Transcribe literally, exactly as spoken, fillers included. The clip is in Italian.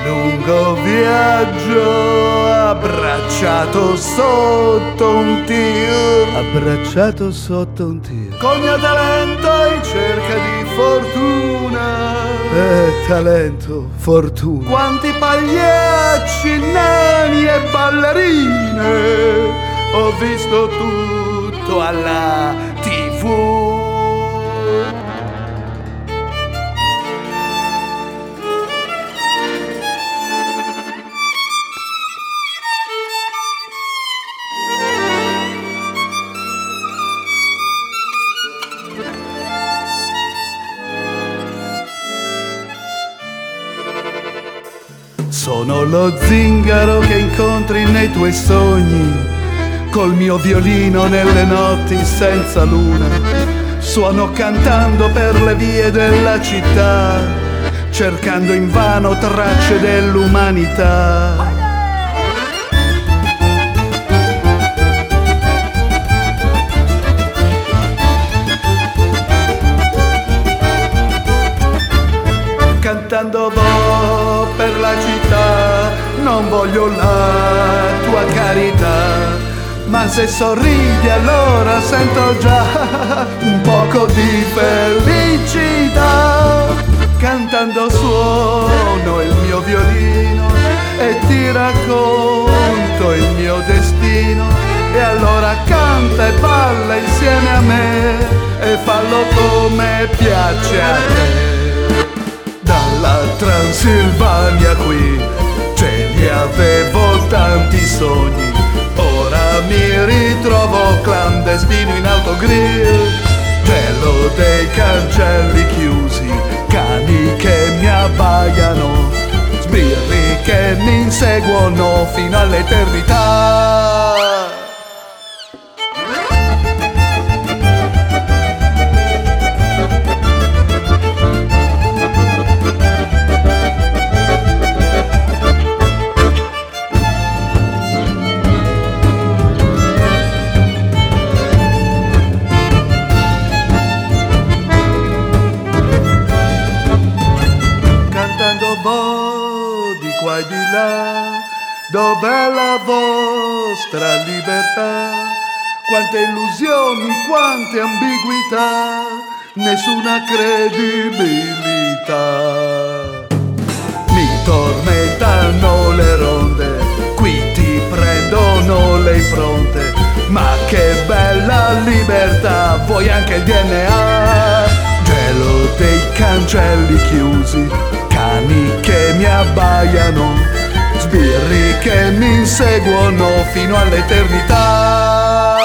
lungo viaggio, abbracciato sotto un tir, abbracciato sotto un tir, col mio talento in cerca di fortuna. Eh, talento, fortuna. Quanti pagliacci, nani e ballerine ho visto tutto alla tivù. Sono lo zingaro che incontri nei tuoi sogni, col mio violino nelle notti senza luna. Suono cantando per le vie della città, cercando invano tracce dell'umanità. Cantando vo per la città, non voglio la tua carità, ma se sorridi allora sento già un poco di felicità. Cantando suono il mio violino e ti racconto il mio destino, e allora canta e balla insieme a me e fallo come piace a te. Dalla Transilvania qui ce li avevo tanti sogni, ora mi ritrovo clandestino in autogrill, gelo dei cancelli chiusi, cani che mi abbaiano, sbirri che mi inseguono fino all'eternità. Di qua e di là, dov'è la vostra libertà? Quante illusioni, quante ambiguità, nessuna credibilità. Mi tormentano le ronde, qui ti prendono le impronte, ma che bella libertà, vuoi anche il D N A? Gelo dei cancelli chiusi, cani che mi abbaiano, sbirri che mi inseguono fino all'eternità.